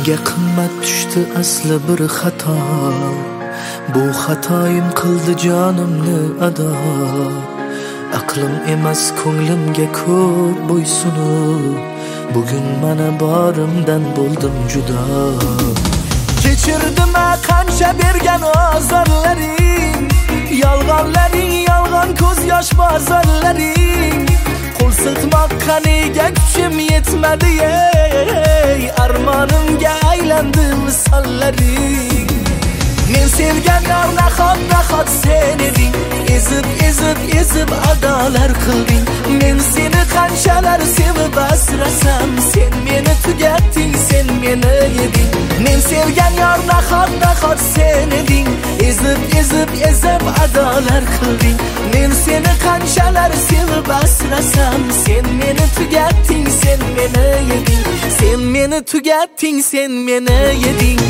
Menga qimmat tushdi asli bir xato. Bu xatoyim qildi jonimni ado. Aqlim emas ko'nglimga ko'p bo'ysunib, bugun mana borimdan bo'ldim judo. Kechirdim qancha bergan ozorlaring, yolg'onlaring, yolg'on ko'z yosh bozorlaring. Qo'l siltmoqqa nega kuchim yetmadi, ey armonimga aylandi misollaring. Men sevgan yor nahot sen eding, ezib adolar qilding. Men seni qanchalar sevib asrasam, sen meni tugatding, sen meni yeding. Men sevgan yor nahot sen eding, ezib adolar qilding. Men seni qanchalar sevib asrasam, sen meni tugatding, sen meni yeding. Sen meni tugatding, sen meni yeding.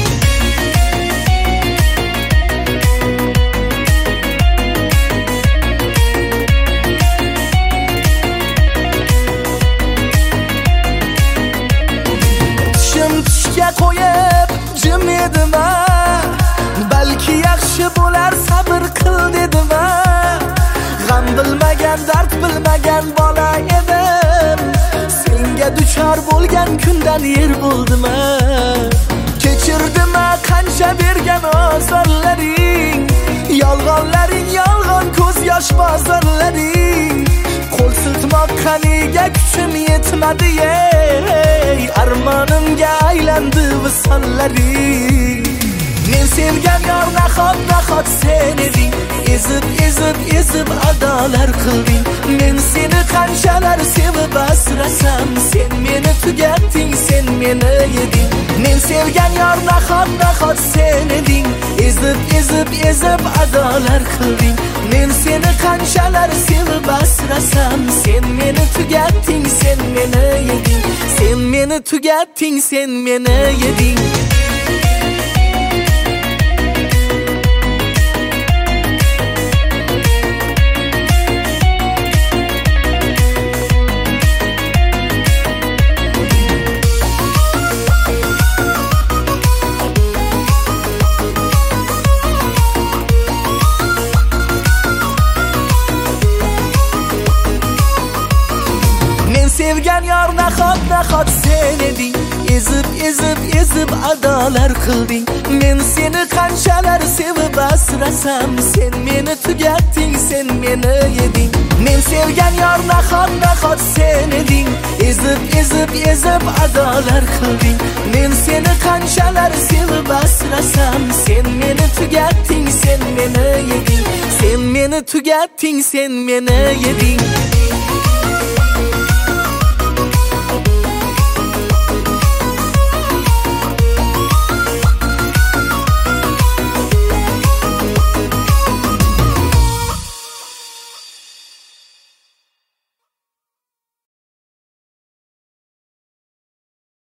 Tushga qo'yib jim edim, balki yaxshi bo'lar sabr qil dedim. G'am bilmagan, dard bilmagan bola edim. Senga duchor bo'lgan kundan yer bo'ldim. Kechirdim qancha bergan ozorlaring, yolg'onlaring, yolg'on ko'z yosh bozorlaring. Qo'l siltmoqqa nega kuchim yetmadi, ey armonimga aylandi visollaring. Men sevgan yor nahot sen eding, ezib adolar qilding. Men seni qanchalar sevib asrasam, sen meni tugatding, sen meni yeding. Men sevgan yor nahot sen eding, ezib adolar qilding. Men seni qanchalar sevib asrasam, sen meni tugatding, sen meni yeding. Sen meni tugatding, sen meni yeding. Sevgan yor nahot sen eding, ezib adolar qilding. Men seni qanchalar sevib asrasam, sen meni tugatding, sen meni yeding. Men sevgan yor nahot sen eding, ezib adolar qilding. Men seni qanchalar sevib asrasam, sen meni tugatding, sen meni yeding. Sen meni tugatding, sen meni yeding.